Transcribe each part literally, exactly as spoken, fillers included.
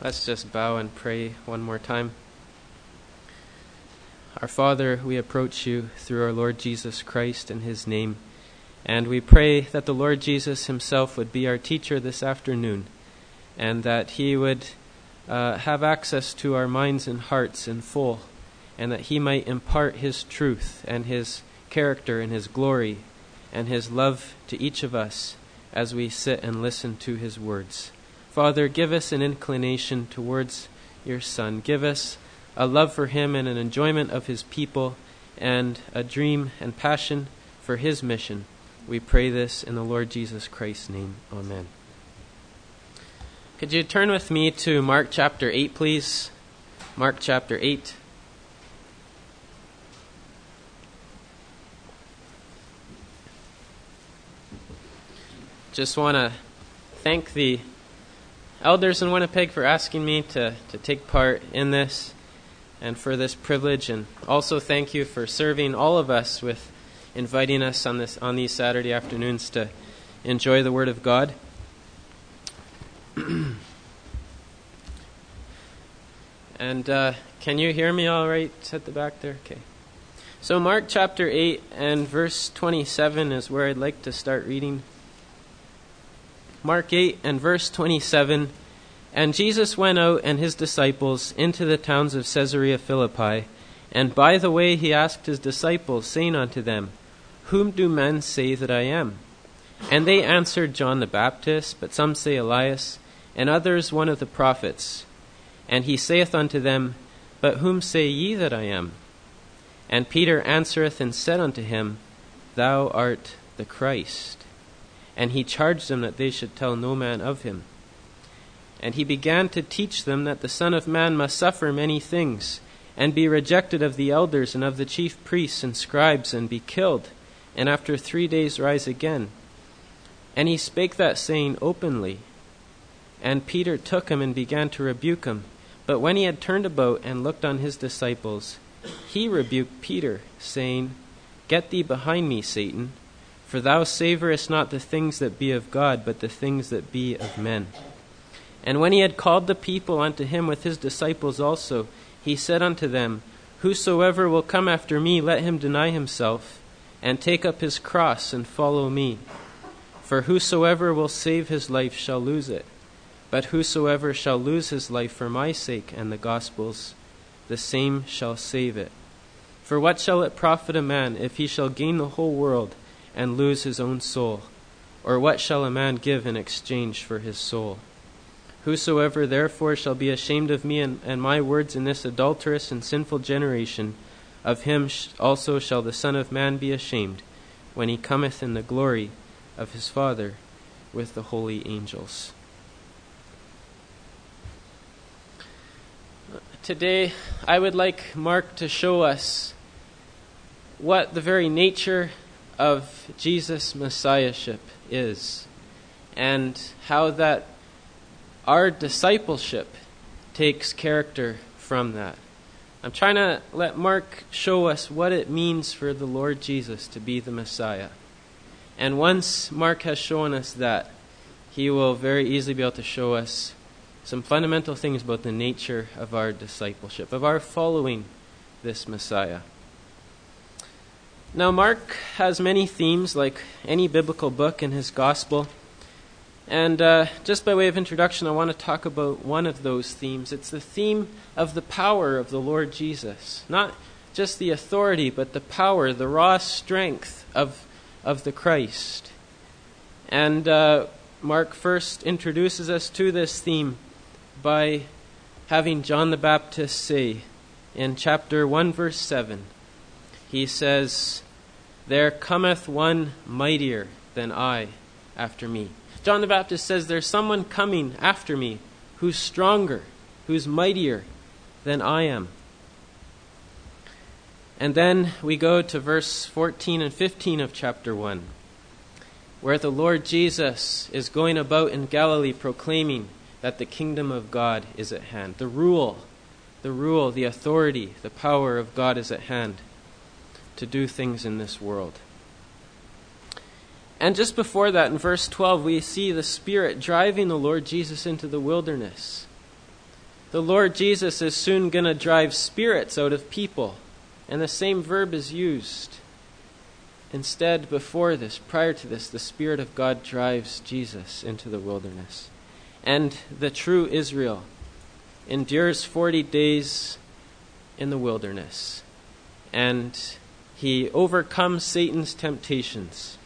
Let's just bow and pray one more time. Our Father, we approach you through our Lord Jesus Christ and his name, and we pray that the Lord Jesus himself would be our teacher this afternoon, and that he would uh, have access to our minds and hearts in full, and that he might impart his truth and his character and his glory and his love to each of us as we sit and listen to his words. Father, give us an inclination towards your Son. Give us a love for him and an enjoyment of his people and a dream and passion for his mission. We pray this in the Lord Jesus Christ's name. Amen. Could you turn with me to Mark chapter eight, please? Mark chapter eight. Just want to thank the elders in Winnipeg for asking me to, to take part in this and for this privilege, and also thank you for serving all of us with inviting us on this on these Saturday afternoons to enjoy the Word of God. And uh, can you hear me all right at the back there? Okay. So Mark chapter eight and verse twenty-seven is where I'd like to start reading. Mark eight and verse twenty-seven, "And Jesus went out and his disciples into the towns of Caesarea Philippi, and by the way he asked his disciples, saying unto them, Whom do men say that I am? And they answered, John the Baptist, but some say Elias, and others one of the prophets. And he saith unto them, But whom say ye that I am? And Peter answereth and said unto him, Thou art the Christ. And he charged them that they should tell no man of him. And he began to teach them that the Son of Man must suffer many things, and be rejected of the elders and of the chief priests and scribes, and be killed, and after three days rise again. And he spake that saying openly. And Peter took him and began to rebuke him. But when he had turned about and looked on his disciples, he rebuked Peter, saying, Get thee behind me, Satan, for thou savorest not the things that be of God, but the things that be of men. And when he had called the people unto him with his disciples also, he said unto them, Whosoever will come after me, let him deny himself, and take up his cross, and follow me. For whosoever will save his life shall lose it, but whosoever shall lose his life for my sake and the gospel's, the same shall save it. For what shall it profit a man if he shall gain the whole world and lose his own soul? Or what shall a man give in exchange for his soul? Whosoever therefore shall be ashamed of me and, and my words in this adulterous and sinful generation, of him sh- also shall the Son of Man be ashamed, when he cometh in the glory of his Father with the holy angels." Today, I would like Mark to show us what the very nature of Jesus' Messiahship is, and how that our discipleship takes character from that. I'm trying to let Mark show us what it means for the Lord Jesus to be the Messiah. And once Mark has shown us that, he will very easily be able to show us some fundamental things about the nature of our discipleship, of our following this Messiah. Now, Mark has many themes, like any biblical book in his gospel. And uh, just by way of introduction, I want to talk about one of those themes. It's the theme of the power of the Lord Jesus. Not just the authority, but the power, the raw strength of, of the Christ. And uh, Mark first introduces us to this theme by having John the Baptist say in chapter one, verse seven, he says, There cometh one mightier than I after me. John the Baptist says, there's someone coming after me who's stronger, who's mightier than I am. And then we go to verse fourteen and fifteen of chapter one, where the Lord Jesus is going about in Galilee proclaiming that the kingdom of God is at hand. The rule, the rule, the authority, the power of God is at hand to do things in this world. And just before that, in verse twelve, we see the Spirit driving the Lord Jesus into the wilderness. the Lord Jesus is soon going to drive spirits out of people. And the same verb is used. Instead, before this, prior to this, the Spirit of God drives Jesus into the wilderness. And the true Israel endures forty days in the wilderness. And he overcomes Satan's temptations.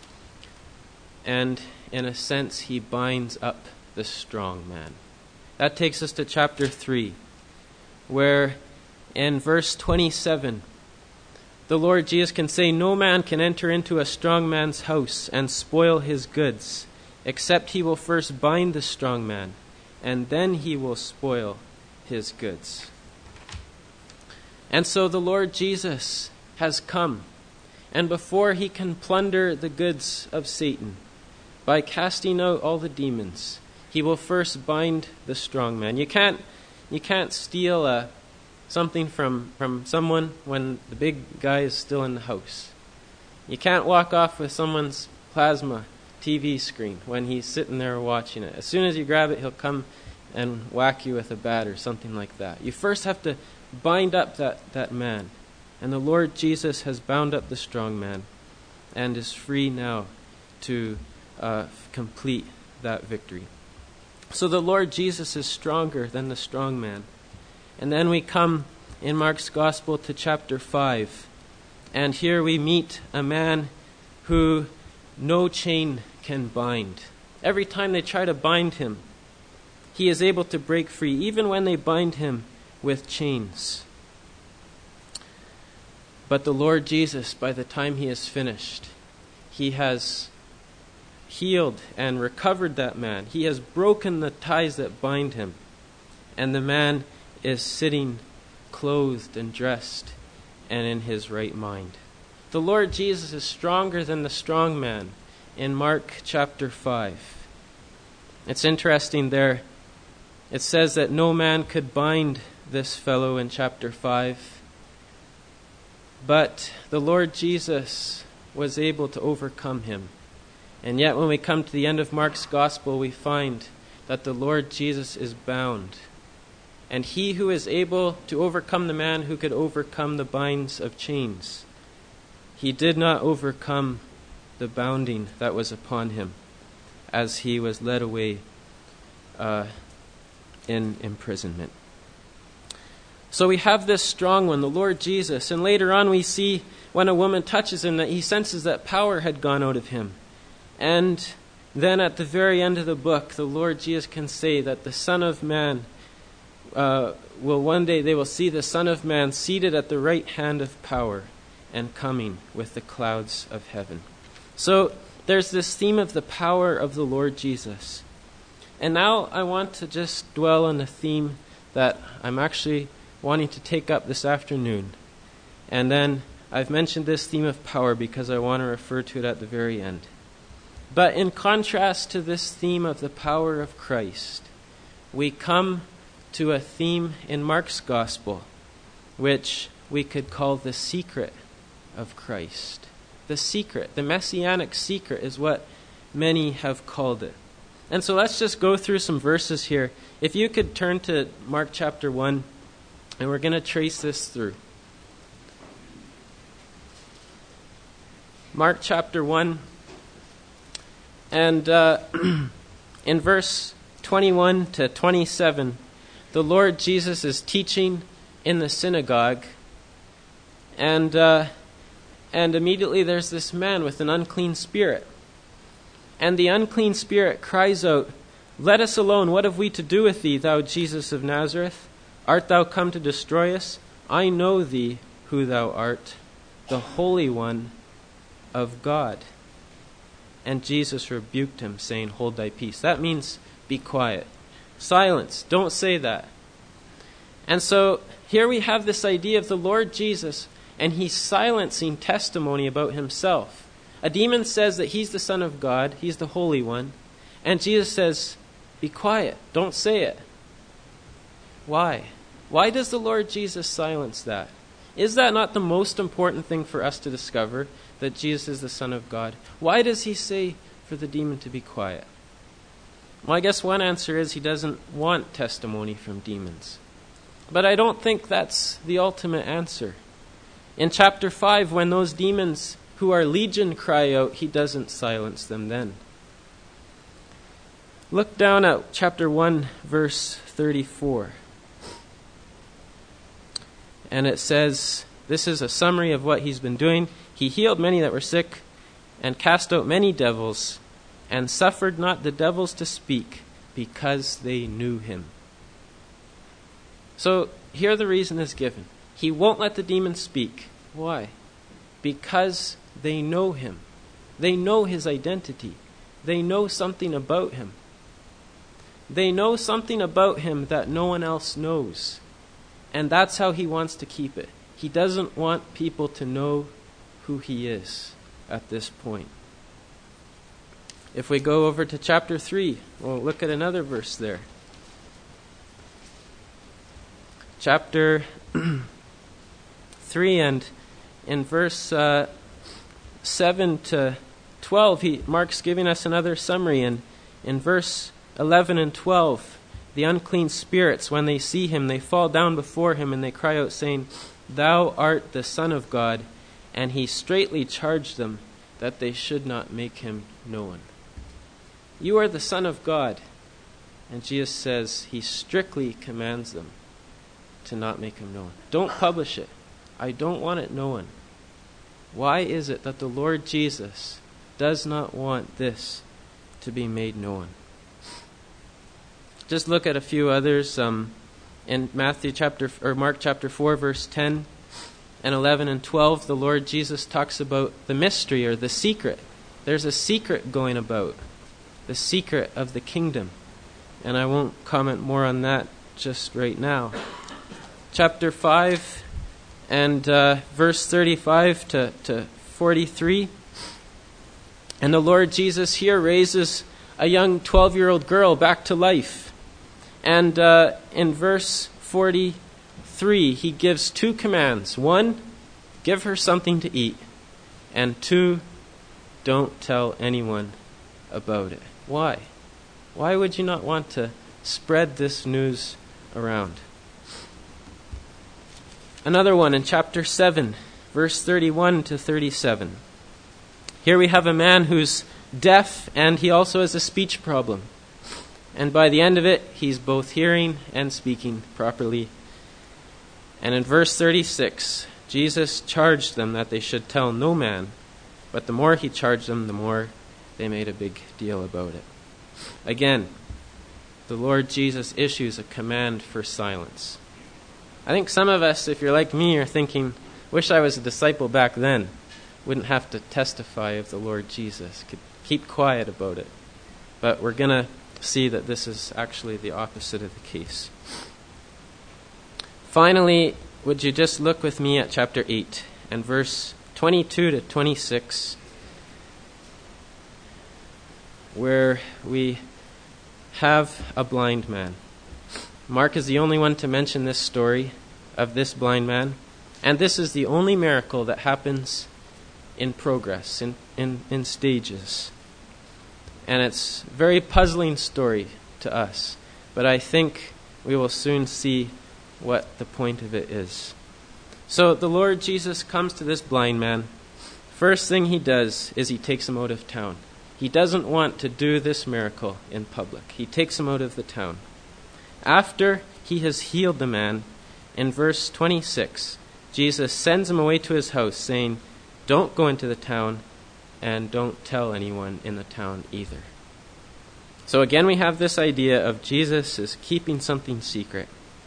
And in a sense, he binds up the strong man. That takes us to chapter three, where in verse twenty-seven, the Lord Jesus can say, "No man can enter into a strong man's house and spoil his goods, except he will first bind the strong man, and then he will spoil his goods." And so the Lord Jesus has come, and before he can plunder the goods of Satan by casting out all the demons, he will first bind the strong man. You can't, you can't steal a something from, from someone when the big guy is still in the house. You can't walk off with someone's plasma T V screen when he's sitting there watching it. As soon as you grab it, he'll come and whack you with a bat or something like that. You first have to bind up that, that man. And the Lord Jesus has bound up the strong man and is free now to uh, complete that victory. So the Lord Jesus is stronger than the strong man. And then we come in Mark's Gospel to chapter five. And here we meet a man who no chain can bind. Every time they try to bind him, he is able to break free, even when they bind him with chains. But the Lord Jesus, by the time he is finished, he has healed and recovered that man. He has broken the ties that bind him. And the man is sitting clothed and dressed and in his right mind. The Lord Jesus is stronger than the strong man in Mark chapter five. It's interesting there. It says that no man could bind this fellow in chapter five. But the Lord Jesus was able to overcome him. And yet when we come to the end of Mark's Gospel, we find that the Lord Jesus is bound. And he who is able to overcome the man who could overcome the binds of chains, he did not overcome the bounding that was upon him as he was led away uh, in imprisonment. So we have this strong one, the Lord Jesus. And later on we see when a woman touches him that he senses that power had gone out of him. And then at the very end of the book, the Lord Jesus can say that the Son of Man Uh, will one day they will see the Son of Man seated at the right hand of power and coming with the clouds of heaven. So there's this theme of the power of the Lord Jesus. And now I want to just dwell on a theme that I'm actually wanting to take up this afternoon. And then I've mentioned this theme of power because I want to refer to it at the very end. But in contrast to this theme of the power of Christ, we come to a theme in Mark's Gospel, which we could call the secret of Christ. The secret, the messianic secret is what many have called it. And so let's just go through some verses here. If you could turn to Mark chapter one, and we're going to trace this through. Mark chapter one, and uh, in verse twenty-one to twenty-seven, the Lord Jesus is teaching in the synagogue, and uh, and immediately there's this man with an unclean spirit. And the unclean spirit cries out, "Let us alone, what have we to do with thee, thou Jesus of Nazareth? Art thou come to destroy us? I know thee, who thou art, the Holy One of God." And Jesus rebuked him, saying, "Hold thy peace." That means be quiet. Silence. Don't say that. And so here we have this idea of the Lord Jesus, and he's silencing testimony about himself. A demon says that he's the Son of God, he's the Holy One, and Jesus says, be quiet, don't say it. Why? Why does the Lord Jesus silence that? Is that not the most important thing for us to discover, that Jesus is the Son of God? Why does he say for the demon to be quiet? Well, I guess one answer is he doesn't want testimony from demons. But I don't think that's the ultimate answer. In chapter five, when those demons who are legion cry out, he doesn't silence them then. Look down at chapter one, verse thirty-four. And it says, this is a summary of what he's been doing. He healed many that were sick, and cast out many devils, and suffered not the devils to speak, because they knew him. So here the reason is given. He won't let the demons speak. Why? Because they know him. They know his identity. They know something about him. They know something about him that no one else knows. And that's how he wants to keep it. He doesn't want people to know who he is at this point. If we go over to chapter three, we'll look at another verse there. Chapter three, and in verse uh, seven to twelve, he, Mark's giving us another summary. And in verse eleven and twelve, the unclean spirits, when they see him, they fall down before him, and they cry out, saying, Thou art the Son of God. And he straitly charged them that they should not make him known. You are the Son of God. And Jesus says he strictly commands them to not make him known. Don't publish it. I don't want it known. Why is it that the Lord Jesus does not want this to be made known? Just look at a few others. Um, in Matthew chapter or Mark chapter four, verse ten and eleven and twelve, the Lord Jesus talks about the mystery or the secret. There's a secret going about, the secret of the kingdom, and I won't comment more on that just right now. Chapter five and uh, verse thirty-five to, to forty-three, and the Lord Jesus here raises a young twelve-year-old girl back to life. And uh, in verse forty-three, he gives two commands. One, give her something to eat. And two, don't tell anyone about it. Why? Why would you not want to spread this news around? Another one in chapter seven, verse thirty-one to thirty-seven. Here we have a man who's deaf, and he also has a speech problem. And by the end of it, he's both hearing and speaking properly. And in verse thirty-six, Jesus charged them that they should tell no man. But the more he charged them, the more they made a big deal about it. Again, the Lord Jesus issues a command for silence. I think some of us, if you're like me, are thinking, wish I was a disciple back then. Wouldn't have to testify of the Lord Jesus. Could keep quiet about it. But we're going to see that this is actually the opposite of the case. Finally, would you just look with me at chapter eight and verse twenty-two to twenty-six, where we have a blind man. Mark is the only one to mention this story of this blind man, and this is the only miracle that happens in progress, in, in, in stages. And it's a very puzzling story to us, but I think we will soon see what the point of it is. So the Lord Jesus comes to this blind man. First thing he does is he takes him out of town. He doesn't want to do this miracle in public. He takes him out of the town. After he has healed the man, in verse twenty-six, Jesus sends him away to his house, saying, don't go into the town, and don't tell anyone in the town either. So again, we have this idea of Jesus is keeping something secret.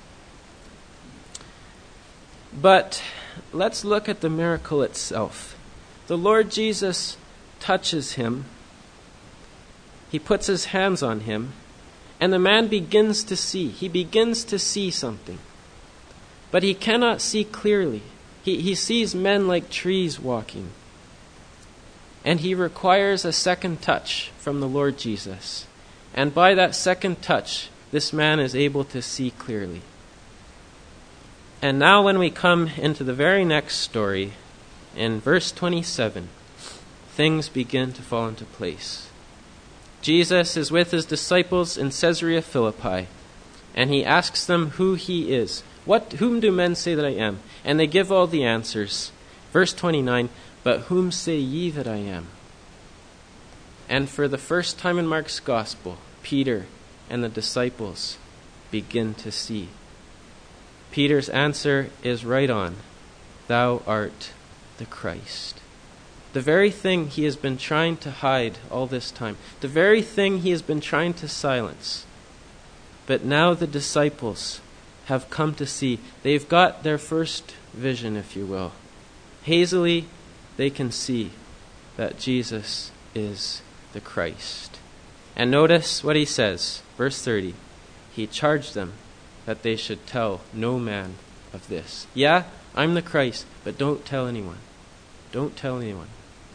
But let's look at the miracle itself. The Lord Jesus touches him. He puts his hands on him, and the man begins to see. He begins to see something. But he cannot see clearly. He, he sees men like trees walking. And he requires a second touch from the Lord Jesus. And by that second touch, this man is able to see clearly. And now when we come into the very next story, in verse twenty-seven, things begin to fall into place. Jesus is with his disciples in Caesarea Philippi, and he asks them who he is. What, whom do men say that I am? And they give all the answers. Verse twenty-nine, but whom say ye that I am? And for the first time in Mark's gospel, Peter and the disciples begin to see. Peter's answer is right on. Thou art the Christ. The very thing he has been trying to hide all this time. The very thing he has been trying to silence. But now the disciples have come to see. They've got their first vision, if you will. Hazily, they can see that Jesus is the Christ. And notice what he says, verse thirty. He charged them that they should tell no man of this. Yeah, I'm the Christ, but don't tell anyone. Don't tell anyone.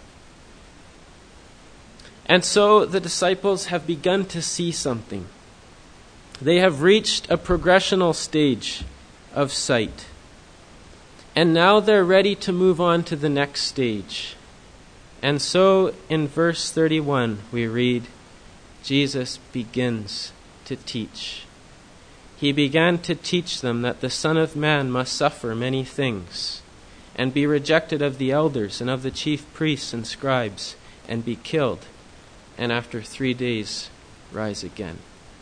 And so the disciples have begun to see something. They have reached a progressional stage of sight. And now they're ready to move on to the next stage. And so in verse thirty-one we read, Jesus begins to teach. He began to teach them that the Son of Man must suffer many things, and be rejected of the elders and of the chief priests and scribes, and be killed, and after three days rise again.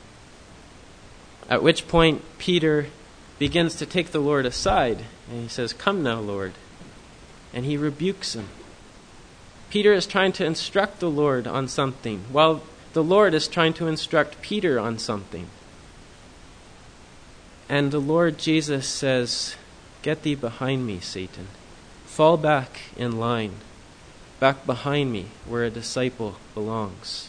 At which point Peter begins to take the Lord aside, and he says, come now, Lord. And he rebukes him. Peter is trying to instruct the Lord on something, while the Lord is trying to instruct Peter on something. And the Lord Jesus says, get thee behind me, Satan. Fall back in line, back behind me where a disciple belongs.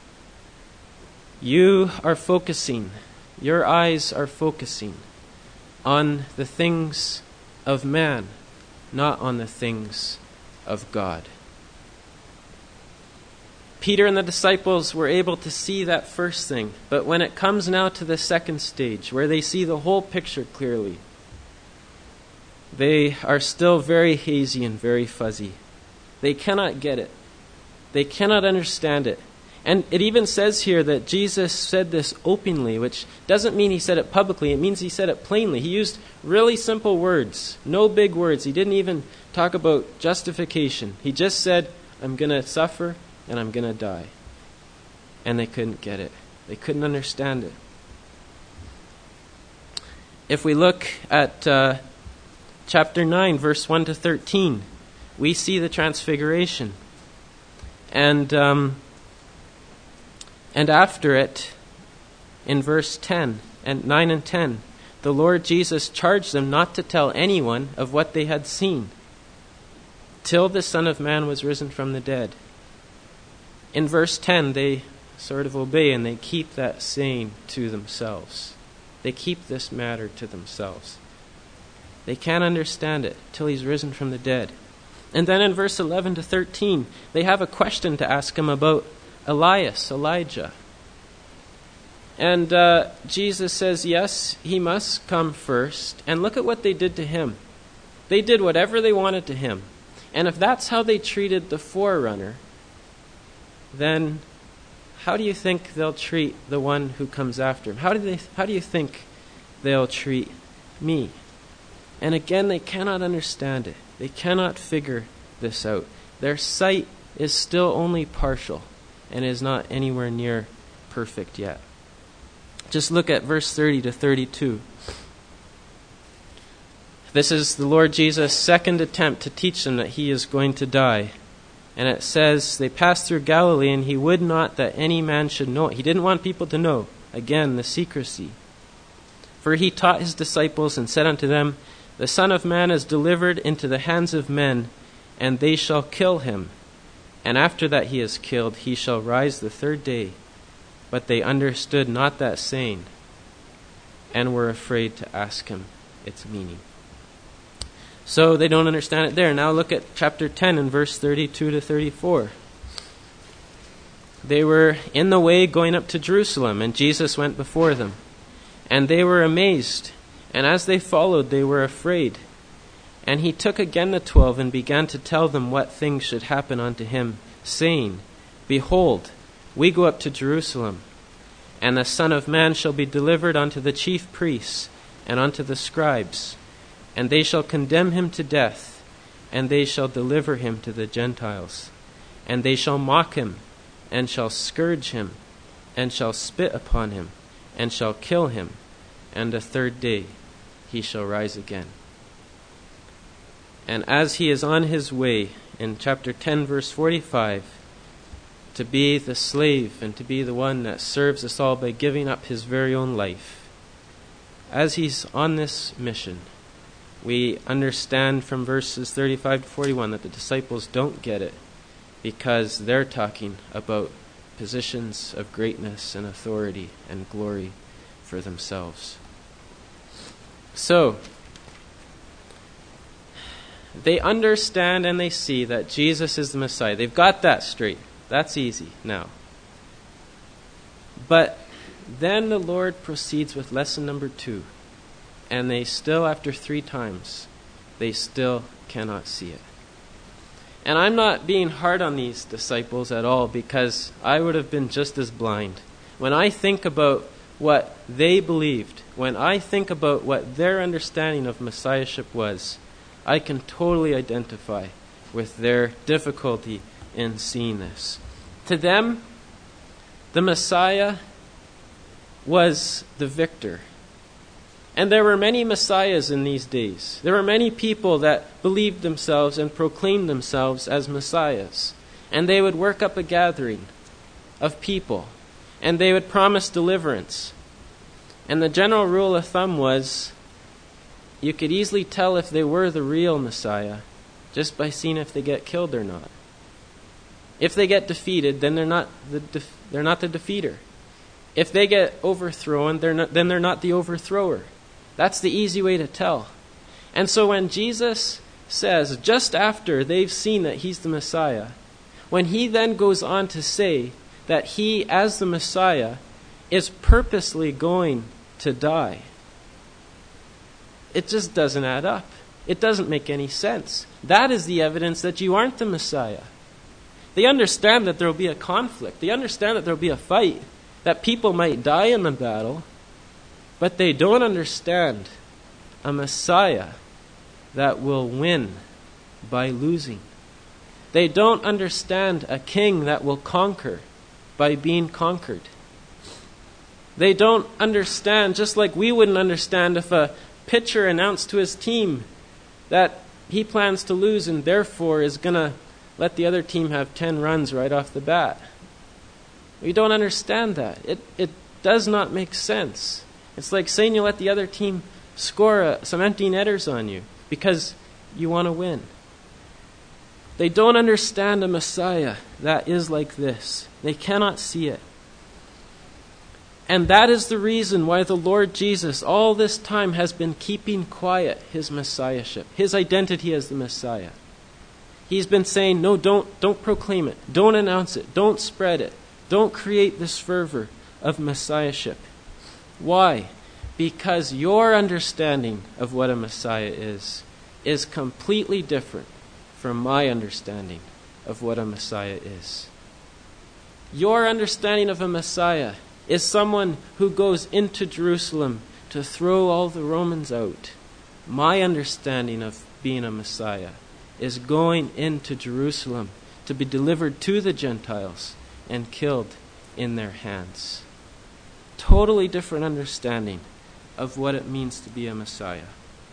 You are focusing, your eyes are focusing on the things of man, not on the things of God. Peter and the disciples were able to see that first thing, but when it comes now to the second stage, where they see the whole picture clearly, they are still very hazy and very fuzzy. They cannot get it. They cannot understand it. And it even says here that Jesus said this openly, which doesn't mean he said it publicly. It means he said it plainly. He used really simple words, no big words. He didn't even talk about justification. He just said, I'm going to suffer and I'm going to die. And they couldn't get it. They couldn't understand it. If we look at uh, chapter nine, verse one to thirteen, we see the transfiguration. And um, and after it, in verse ten and nine and ten, the Lord Jesus charged them not to tell anyone of what they had seen, till the Son of Man was risen from the dead. In verse ten, they sort of obey and they keep that saying to themselves. They keep this matter to themselves. They can't understand it till he's risen from the dead. And then in verse eleven to thirteen, they have a question to ask him about Elias, Elijah. And uh, Jesus says, yes, he must come first. And look at what they did to him. They did whatever they wanted to him. And if that's how they treated the forerunner, then how do you think they'll treat the one who comes after him? How do they? How do you think they'll treat me? And again, they cannot understand it. They cannot figure this out. Their sight is still only partial and is not anywhere near perfect yet. Just look at verse thirty to thirty-two. This is the Lord Jesus' second attempt to teach them that he is going to die. And it says, they passed through Galilee, and he would not that any man should know it. He didn't want people to know. Again, the secrecy. For he taught his disciples and said unto them, the Son of Man is delivered into the hands of men, and they shall kill him. And after that he is killed, he shall rise the third day. But they understood not that saying, and were afraid to ask him its meaning. So they don't understand it there. Now look at chapter ten and verse thirty-two to thirty-four. They were in the way going up to Jerusalem, and Jesus went before them. And they were amazed, and as they followed, they were afraid. And he took again the twelve, and began to tell them what things should happen unto him, saying, behold, We go up to Jerusalem, and the Son of Man shall be delivered unto the chief priests and unto the scribes, and they shall condemn him to death, and they shall deliver him to the Gentiles. And they shall mock him, and shall scourge him, and shall spit upon him, and shall kill him, and the third day he shall rise again. And as he is on his way, in chapter ten, verse forty-five, to be the slave and to be the one that serves us all by giving up his very own life, as he's on this mission, we understand from verses thirty-five to forty-one that the disciples don't get it because they're talking about positions of greatness and authority and glory for themselves. So, they understand and they see that Jesus is the Messiah. They've got that straight. That's easy now. But then the Lord proceeds with lesson number two. And they still, after three times, they still cannot see it. And I'm not being hard on these disciples at all, because I would have been just as blind. When I think about what they believed, when I think about what their understanding of Messiahship was, I can totally identify with their difficulty in seeing this. To them, the Messiah was the victor. And there were many messiahs in these days. There were many people that believed themselves and proclaimed themselves as messiahs. And they would work up a gathering of people. And they would promise deliverance. And the general rule of thumb was, you could easily tell if they were the real Messiah just by seeing if they get killed or not. If they get defeated, then they're not the def- they're not the defeater. If they get overthrown, they're not, then they're not the overthrower. That's the easy way to tell. And so when Jesus says, just after they've seen that he's the Messiah, when he then goes on to say that he, as the Messiah, is purposely going to die, it just doesn't add up. It doesn't make any sense. That is the evidence that you aren't the Messiah. They understand that there will be a conflict. They understand that there will be a fight, that people might die in the battle, but they don't understand a Messiah that will win by losing. They don't understand a king that will conquer by being conquered. They don't understand, just like we wouldn't understand if a pitcher announced to his team that he plans to lose and therefore is going to let the other team have ten runs right off the bat. We don't understand that. It it does not make sense. It's like saying you let the other team score a, some empty netters on you because you want to win. They don't understand a Messiah that is like this. They cannot see it. And that is the reason why the Lord Jesus all this time has been keeping quiet his Messiahship, his identity as the Messiah. He's been saying, no, don't, don't proclaim it. Don't announce it. Don't spread it. Don't create this fervor of Messiahship. Why? Because your understanding of what a Messiah is, is completely different from my understanding of what a Messiah is. Your understanding of a Messiah is someone who goes into Jerusalem to throw all the Romans out. My understanding of being a Messiah is going into Jerusalem to be delivered to the Gentiles and killed in their hands. Totally different understanding of what it means to be a Messiah.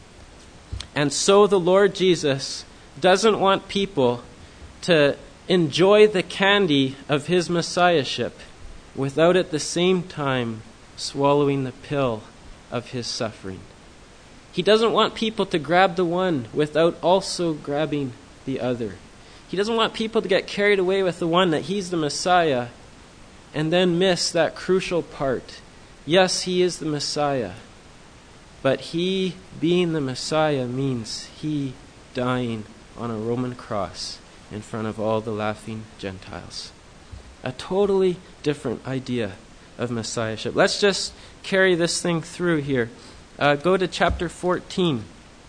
And so the Lord Jesus doesn't want people to enjoy the candy of his Messiahship without at the same time swallowing the pill of his suffering. He doesn't want people to grab the one without also grabbing the other. He doesn't want people to get carried away with the one that he's the Messiah and then miss that crucial part. Yes, he is the Messiah, but he being the Messiah means he dying on a Roman cross in front of all the laughing Gentiles. A totally different idea of Messiahship. Let's just carry this thing through here. Uh, go to chapter fourteen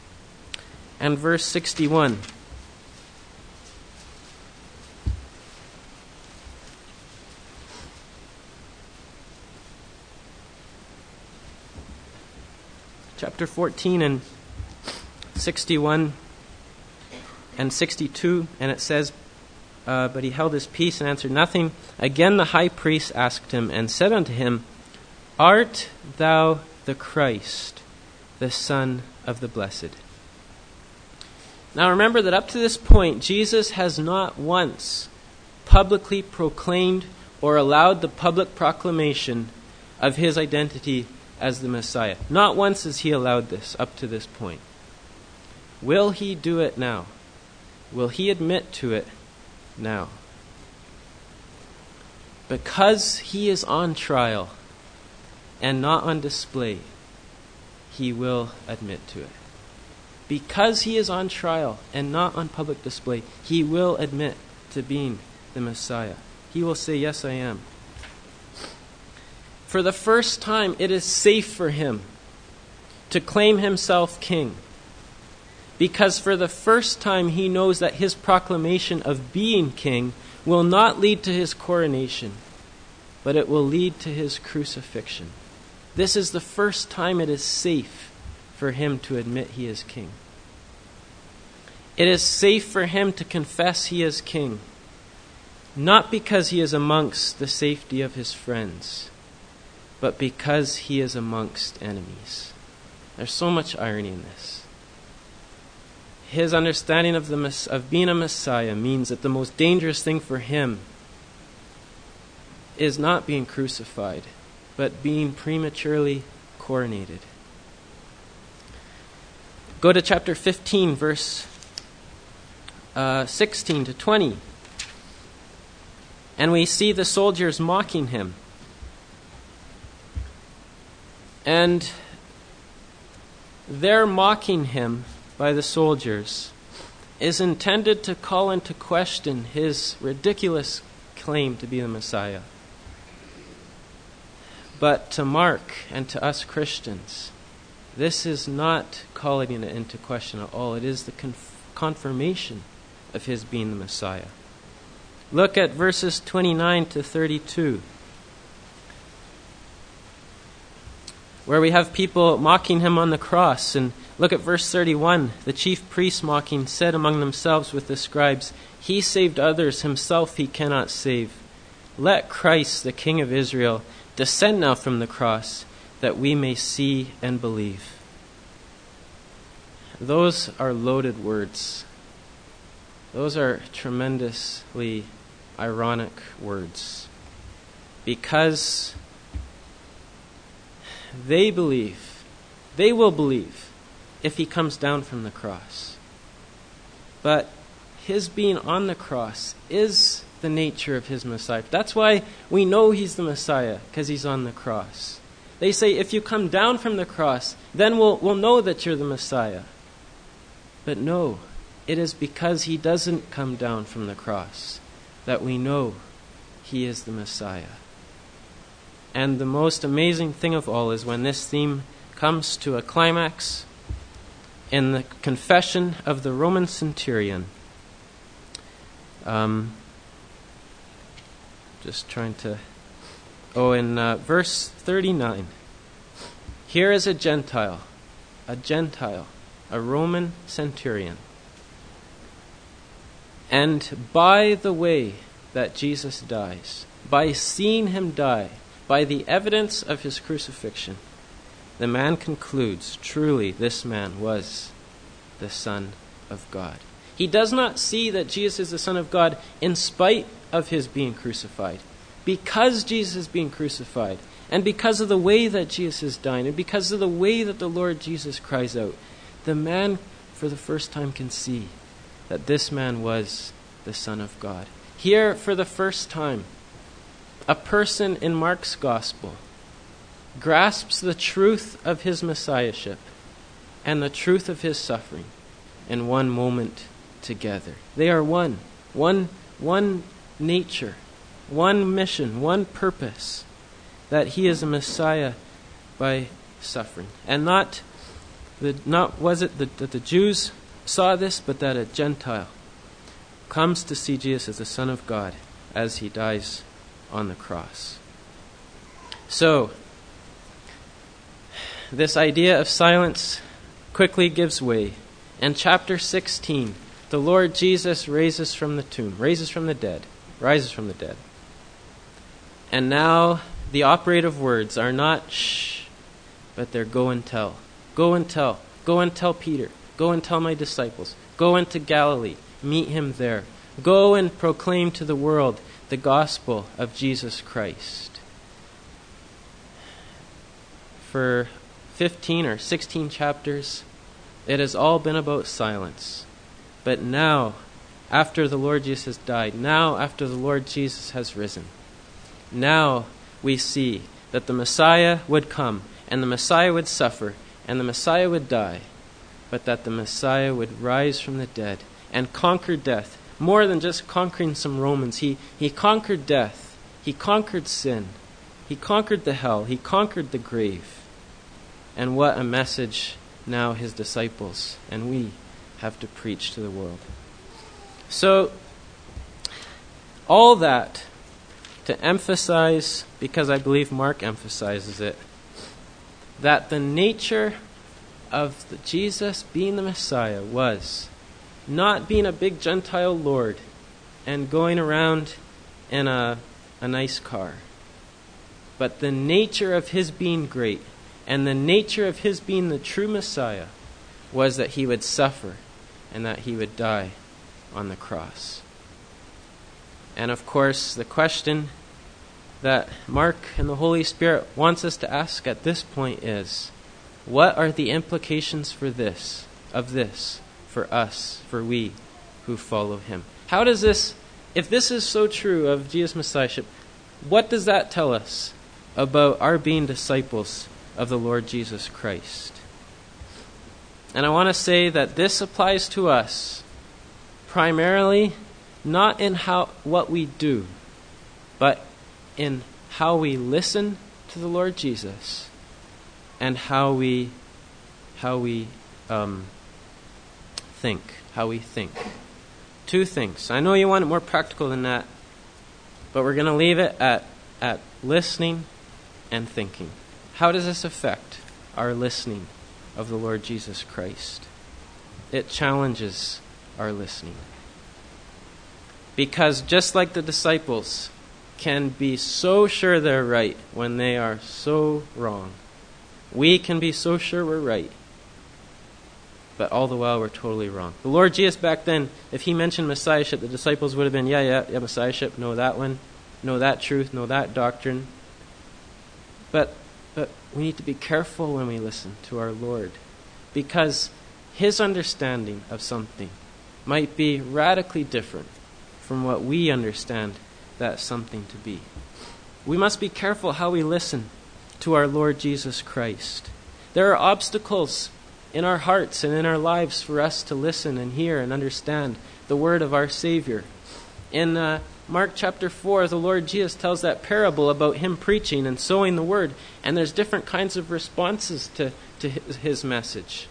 and verse sixty-one. chapter fourteen and sixty-one and sixty-two, and it says, uh, but he held his peace and answered nothing. Again the high priest asked him and said unto him, Art thou the Christ, the Son of the Blessed? Now remember that up to this point, Jesus has not once publicly proclaimed or allowed the public proclamation of his identity as the Messiah. Not once has he allowed this up to this point. Will he do it now? Will he admit to it now? Because he is on trial and not on display, he will admit to it. Because he is on trial and not on public display, he will admit to being the Messiah. He will say, yes, I am. For the first time, it is safe for him to claim himself king. Because for the first time, he knows that his proclamation of being king will not lead to his coronation, but it will lead to his crucifixion. This is the first time it is safe for him to admit he is king. It is safe for him to confess he is king, not because he is amongst the safety of his friends, but because he is amongst enemies. There's so much irony in this. His understanding of the of being a Messiah means that the most dangerous thing for him is not being crucified, but being prematurely coronated. Go to chapter fifteen, verse uh, sixteen to twenty. And we see the soldiers mocking him. And their mocking him by the soldiers is intended to call into question his ridiculous claim to be the Messiah. But to Mark and to us Christians, this is not calling it into question at all. It is the conf- confirmation of his being the Messiah. Look at verses twenty-nine to thirty-two, where we have people mocking him on the cross. And look at verse thirty-one. The chief priests mocking said among themselves with the scribes, He saved others, himself he cannot save. Let Christ, the King of Israel, descend now from the cross, that we may see and believe. Those are loaded words. Those are tremendously ironic words. Because they believe, they will believe, if he comes down from the cross. But his being on the cross is the nature of his Messiah. That's why we know he's the Messiah, because he's on the cross. They say, if you come down from the cross, then we'll, we'll know that you're the Messiah. But no, it is because he doesn't come down from the cross that we know he is the Messiah. And the most amazing thing of all is when this theme comes to a climax in the confession of the Roman centurion. Um, just trying to... Oh, in uh, verse thirty-nine. Here is a Gentile, a Gentile, a Roman centurion. And by the way that Jesus dies, by seeing him die, by the evidence of his crucifixion, the man concludes, truly this man was the Son of God. He does not see that Jesus is the Son of God in spite of his being crucified. Because Jesus is being crucified, and because of the way that Jesus is dying, and because of the way that the Lord Jesus cries out, the man for the first time can see that this man was the Son of God. Here, for the first time, a person in Mark's Gospel grasps the truth of his messiahship and the truth of his suffering in one moment together. They are one, one, one nature, one mission, one purpose, that he is a Messiah by suffering. And not, the, not was it that, that the Jews saw this, but that a Gentile comes to see Jesus as the Son of God as he dies on the cross. So, this idea of silence quickly gives way. In chapter sixteen, the Lord Jesus raises from the tomb, raises from the dead, rises from the dead. And now the operative words are not shh, but they're go and tell. Go and tell. Go and tell Peter. Go and tell my disciples. Go into Galilee. Meet him there. Go and proclaim to the world the gospel of Jesus Christ. For fifteen or sixteen chapters, it has all been about silence. But now, after the Lord Jesus has died, now after the Lord Jesus has risen, now we see that the Messiah would come, and the Messiah would suffer, and the Messiah would die, but that the Messiah would rise from the dead and conquer death. More than just conquering some Romans, he, he conquered death. He conquered sin. He conquered the hell. He conquered the grave. And what a message now his disciples and we have to preach to the world. So, all that to emphasize, because I believe Mark emphasizes it, that the nature of the Jesus being the Messiah was not being a big Gentile lord and going around in a, a nice car, but the nature of his being great and the nature of his being the true Messiah was that he would suffer and that he would die on the cross. And of course, the question that Mark and the Holy Spirit wants us to ask at this point is, what are the implications for this, of this, for us, for we who follow him? How does this, if this is so true of Jesus' Messiahship, what does that tell us about our being disciples of the Lord Jesus Christ? And I want to say that this applies to us primarily not in how what we do, but in how we listen to the Lord Jesus and how we how we um, think, how we think. Two things. I know you want it more practical than that, but we're going to leave it at at listening and thinking. How does this affect our listening of the Lord Jesus Christ? It challenges our listening. Because just like the disciples can be so sure they're right when they are so wrong, we can be so sure we're right, but all the while we're totally wrong. The Lord Jesus back then, if he mentioned Messiahship, the disciples would have been, yeah, yeah, yeah, Messiahship, know that one, know that truth, know that doctrine. But but we need to be careful when we listen to our Lord, because his understanding of something might be radically different from what we understand that something to be. We must be careful how we listen to our Lord Jesus Christ. There are obstacles in our hearts and in our lives for us to listen and hear and understand the word of our Savior. In uh, Mark chapter four, the Lord Jesus tells that parable about him preaching and sowing the word, and there's different kinds of responses to, to his message.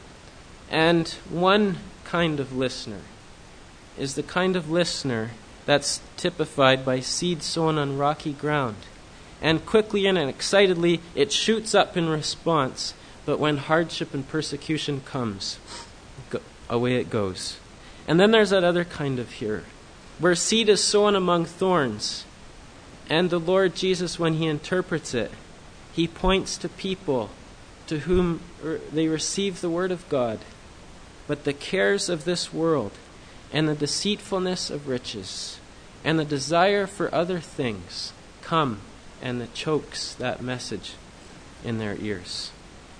And one kind of listener is the kind of listener that's typified by seed sown on rocky ground. And quickly and excitedly it shoots up in response, but when hardship and persecution comes, go, away it goes. And then there's that other kind of hearer, where seed is sown among thorns, and the Lord Jesus, when he interprets it, he points to people to whom they receive the word of God, but the cares of this world and the deceitfulness of riches and the desire for other things come, and it chokes that message in their ears.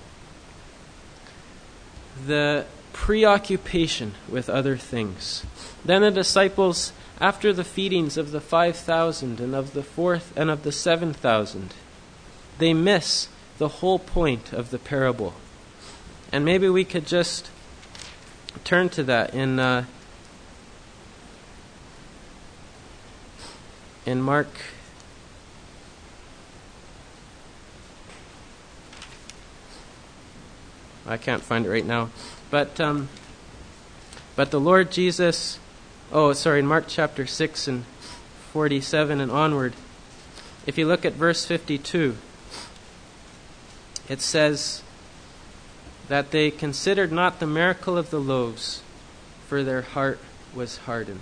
The preoccupation with other things. Then the disciples, after the feedings of the five thousand and of the fourth and of the seven thousand, they miss the whole point of the parable. And maybe we could just turn to that in uh, in Mark I can't find it right now. But um, but the Lord Jesus, oh, sorry, in Mark chapter six and forty-seven and onward, if you look at verse fifty-two, it says, that they considered not the miracle of the loaves, for their heart was hardened.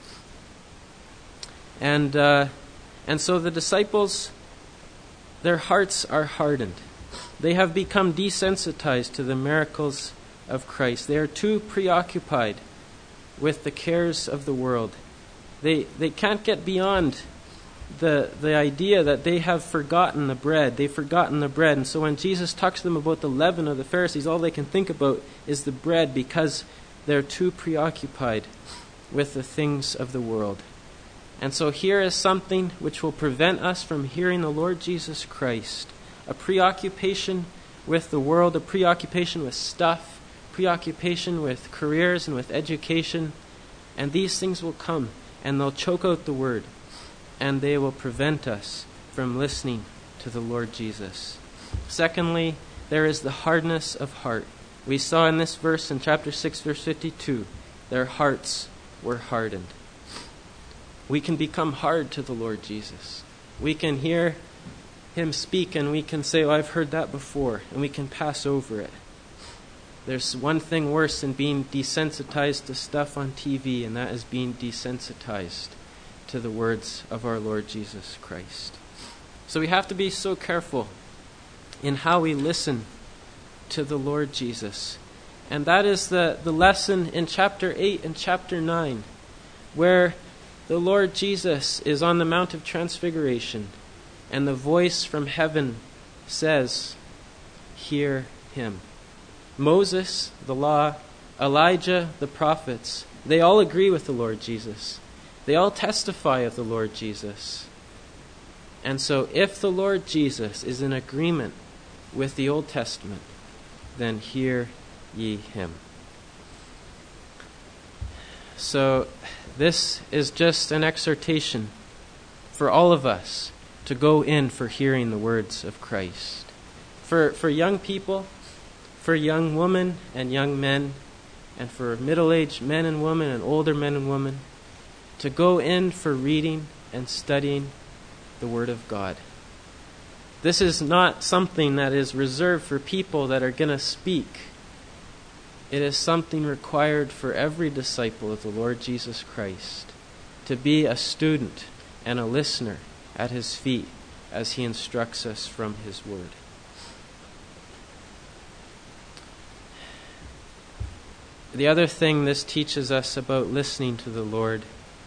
And uh, and so the disciples, their hearts are hardened. They have become desensitized to the miracles of Christ. They are too preoccupied with the cares of the world. They they can't get beyond the the idea that they have forgotten the bread. They've forgotten the bread. And so when Jesus talks to them about the leaven of the Pharisees, all they can think about is the bread, because they're too preoccupied with the things of the world. And so here is something which will prevent us from hearing the Lord Jesus Christ. A preoccupation with the world, a preoccupation with stuff, preoccupation with careers and with education. And these things will come, and they'll choke out the word, and they will prevent us from listening to the Lord Jesus. Secondly, there is the hardness of heart. We saw in this verse, in chapter six, verse fifty-two, their hearts were hardened. We can become hard to the Lord Jesus. We can hear him speak and we can say, oh, I've heard that before, and we can pass over it. There's one thing worse than being desensitized to stuff on T V, and that is being desensitized to the words of our Lord Jesus Christ. So we have to be so careful in how we listen to the Lord Jesus. And that is the, the lesson in chapter eight and chapter nine, where the Lord Jesus is on the Mount of Transfiguration, and the voice from heaven says, hear him. Moses, the law, Elijah, the prophets, they all agree with the Lord Jesus. They all testify of the Lord Jesus. And so if the Lord Jesus is in agreement with the Old Testament, then hear ye him. So this is just an exhortation for all of us to go in for hearing the words of Christ. For, for young people, for young women and young men, and for middle-aged men and women and older men and women, to go in for reading and studying the Word of God. This is not something that is reserved for people that are going to speak. It is something required for every disciple of the Lord Jesus Christ, to be a student and a listener at his feet as he instructs us from his Word. The other thing this teaches us about listening to the Lord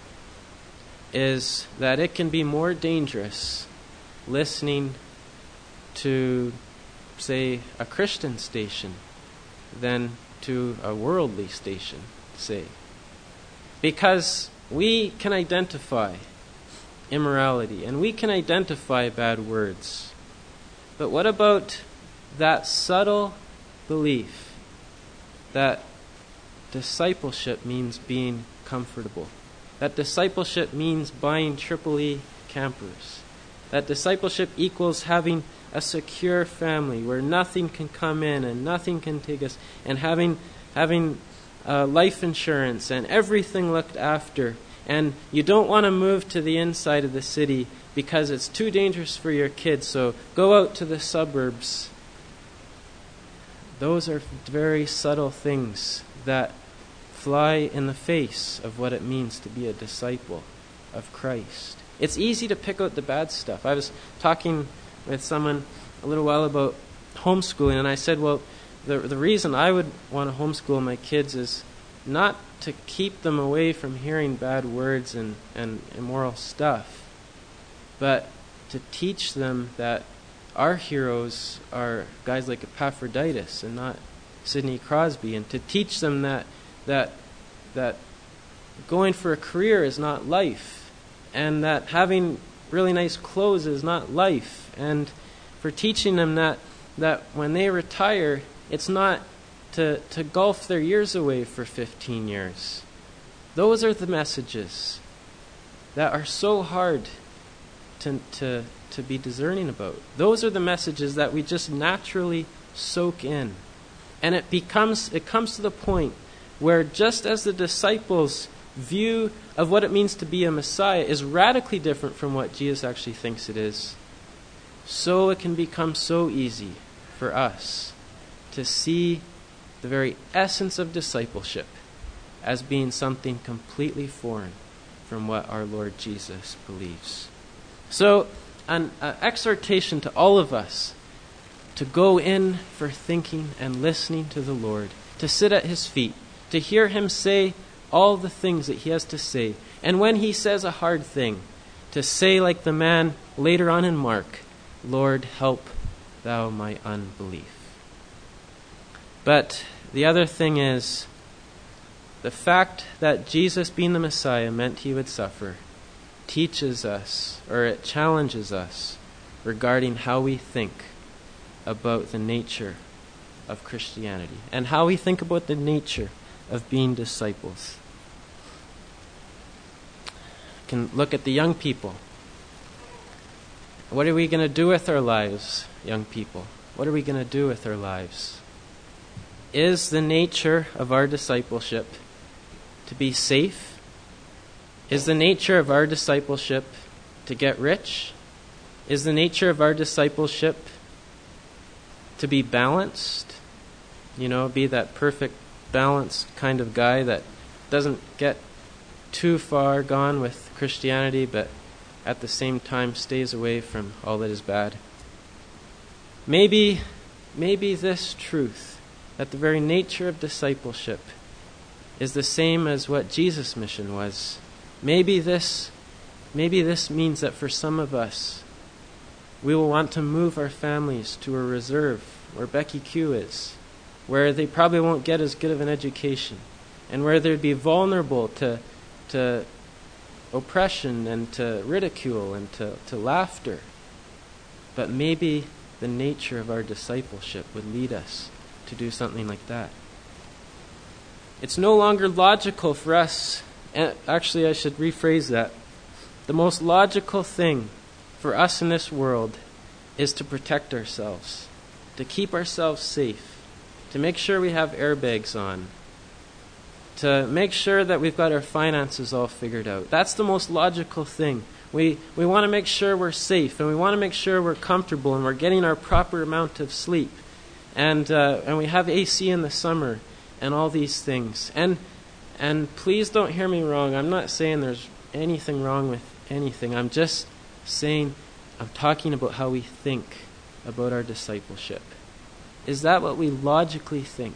is that it can be more dangerous listening to, say, a Christian station than to a worldly station, say. Because we can identify immorality and we can identify bad words. But what about that subtle belief that discipleship means being comfortable? That discipleship means buying triple E campers. That discipleship equals having a secure family where nothing can come in and nothing can take us, and having having uh, life insurance and everything looked after. And you don't want to move to the inside of the city because it's too dangerous for your kids, so go out to the suburbs. Those are very subtle things that fly in the face of what it means to be a disciple of Christ. It's easy to pick out the bad stuff. I was talking with someone a little while about homeschooling, and I said, well, the the reason I would want to homeschool my kids is not to keep them away from hearing bad words and, and immoral stuff, but to teach them that our heroes are guys like Epaphroditus and not Sidney Crosby, and to teach them that that that going for a career is not life, and that having really nice clothes is not life, and for teaching them that that when they retire, it's not to, to golf their years away for fifteen years. Those are the messages that are so hard to, to, to be discerning about. Those are the messages that we just naturally soak in. And it becomes it comes to the point where just as the disciples' view of what it means to be a Messiah is radically different from what Jesus actually thinks it is, so it can become so easy for us to see the very essence of discipleship as being something completely foreign from what our Lord Jesus believes. So, an uh, exhortation to all of us to go in for thinking and listening to the Lord, to sit at his feet, to hear him say all the things that he has to say. And when he says a hard thing, to say like the man later on in Mark, Lord, help thou my unbelief. But the other thing is, the fact that Jesus being the Messiah meant he would suffer teaches us, or it challenges us, regarding how we think about the nature of Christianity and how we think about the nature of being disciples. We can look at the young people. What are we going to do with our lives, young people? What are we going to do with our lives? Is the nature of our discipleship to be safe? Is the nature of our discipleship to get rich? Is the nature of our discipleship to be balanced? You know, be that perfect, balanced kind of guy that doesn't get too far gone with Christianity, but at the same time stays away from all that is bad. Maybe, maybe this truth, that the very nature of discipleship is the same as what Jesus' mission was. Maybe this, maybe this means that for some of us, we will want to move our families to a reserve where Becky Q is, where they probably won't get as good of an education, and where they'd be vulnerable to, to oppression and to ridicule and to, to laughter. But maybe the nature of our discipleship would lead us to do something like that. It's no longer logical for us. And actually, I should rephrase that. The most logical thing for us in this world is to protect ourselves, to keep ourselves safe, to make sure we have airbags on, to make sure that we've got our finances all figured out. That's the most logical thing. We we want to make sure we're safe, and we want to make sure we're comfortable, and we're getting our proper amount of sleep, and uh, and we have A C in the summer, and all these things. And And please don't hear me wrong. I'm not saying there's anything wrong with anything. I'm just saying, I'm talking about how we think about our discipleship. Is that what we logically think?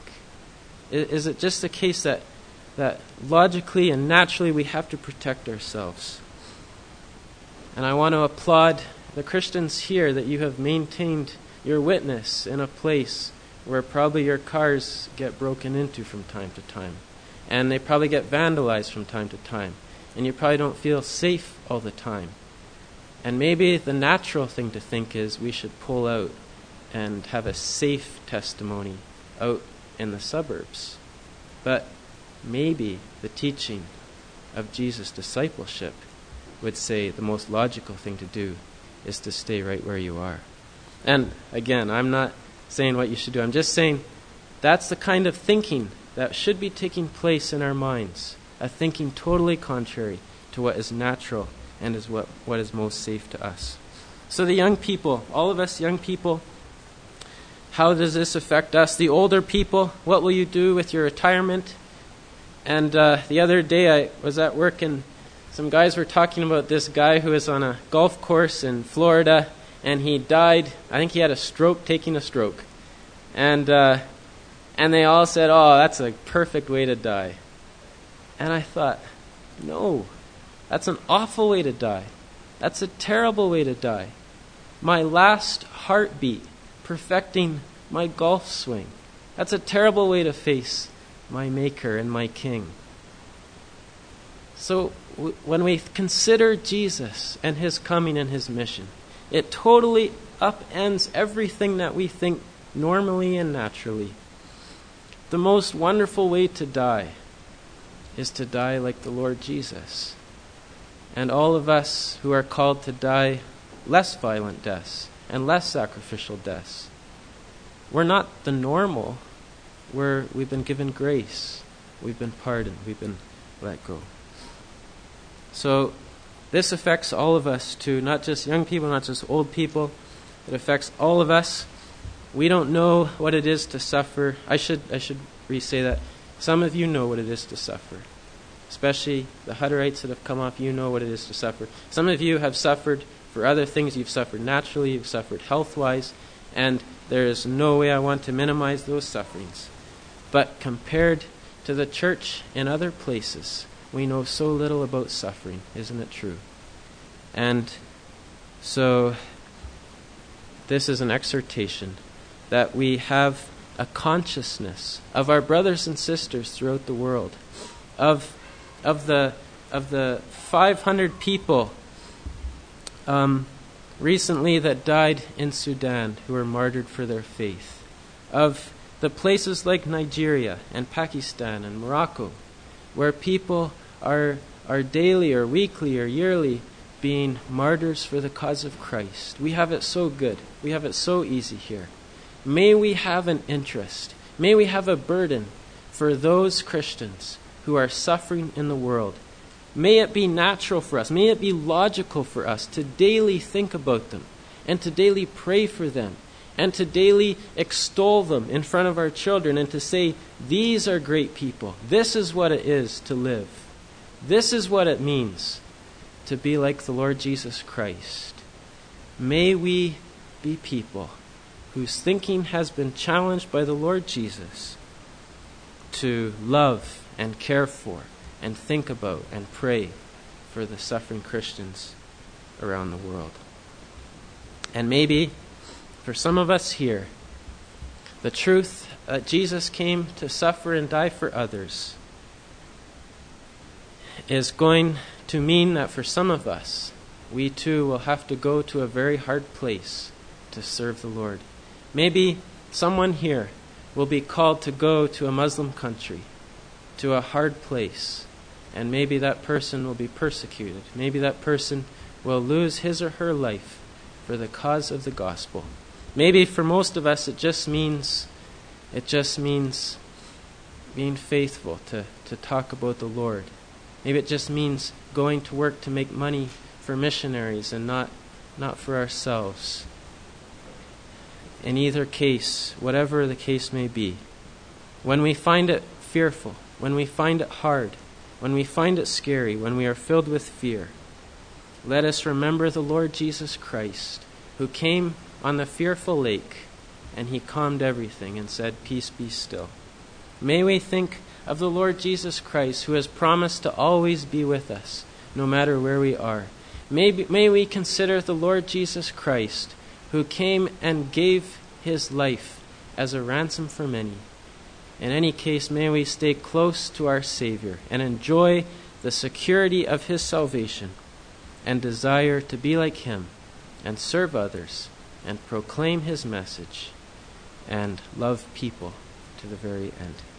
Is it just the case that, that logically and naturally we have to protect ourselves? And I want to applaud the Christians here that you have maintained your witness in a place where probably your cars get broken into from time to time. And they probably get vandalized from time to time. And you probably don't feel safe all the time. And maybe the natural thing to think is we should pull out and have a safe testimony out in the suburbs. But maybe the teaching of Jesus' discipleship would say the most logical thing to do is to stay right where you are. And again, I'm not saying what you should do. I'm just saying that's the kind of thinking that should be taking place in our minds, a thinking totally contrary to what is natural and is what, what is most safe to us. So the young people, all of us young people, how does this affect us? The older people, what will you do with your retirement? And uh, the other day I was at work and some guys were talking about this guy who was on a golf course in Florida and he died. I think he had a stroke, taking a stroke. And uh, and they all said, oh, that's a perfect way to die. And I thought, no, that's an awful way to die. That's a terrible way to die. My last heartbeat, perfecting my golf swing. That's a terrible way to face my Maker and my King. So w- when we consider Jesus and his coming and his mission, it totally upends everything that we think normally and naturally. The most wonderful way to die is to die like the Lord Jesus. And all of us who are called to die less violent deaths and less sacrificial deaths, we're not the normal. We're, we've been given grace. We've been pardoned. We've been let go. So this affects all of us too, not just young people, not just old people. It affects all of us. we don't know what it is to suffer. I should I should re-say that. Some of you know what it is to suffer. Especially the Hutterites that have come off, you know what it is to suffer. Some of you have suffered for other things. You've suffered naturally, you've suffered health-wise, and there is no way I want to minimize those sufferings. But compared to the church in other places, we know so little about suffering, isn't it true? And so this is an exhortation that we have a consciousness of our brothers and sisters throughout the world, of of the of the five hundred people um, recently that died in Sudan who were martyred for their faith, of the places like Nigeria and Pakistan and Morocco, where people are are daily or weekly or yearly being martyrs for the cause of Christ. We have it so good. We have it so easy here. May we have an interest. May we have a burden for those Christians who are suffering in the world. May it be natural for us. May it be logical for us to daily think about them and to daily pray for them and to daily extol them in front of our children and to say, these are great people. This is what it is to live. This is what it means to be like the Lord Jesus Christ. May we be people whose thinking has been challenged by the Lord Jesus to love and care for and think about and pray for the suffering Christians around the world. And maybe for some of us here, the truth that Jesus came to suffer and die for others is going to mean that for some of us, we too will have to go to a very hard place to serve the Lord. Maybe someone here will be called to go to a Muslim country, to a hard place, and maybe that person will be persecuted. Maybe that person will lose his or her life for the cause of the gospel. Maybe for most of us it just means it just means being faithful to, to talk about the Lord. Maybe it just means going to work to make money for missionaries and not not for ourselves. In either case, whatever the case may be, when we find it fearful, when we find it hard, when we find it scary, when we are filled with fear, let us remember the Lord Jesus Christ, who came on the fearful lake, and he calmed everything and said, "Peace, be still." May we think of the Lord Jesus Christ, who has promised to always be with us, no matter where we are. May, may we consider the Lord Jesus Christ, who came and gave his life as a ransom for many. In any case, may we stay close to our Savior and enjoy the security of his salvation and desire to be like him and serve others and proclaim his message and love people to the very end.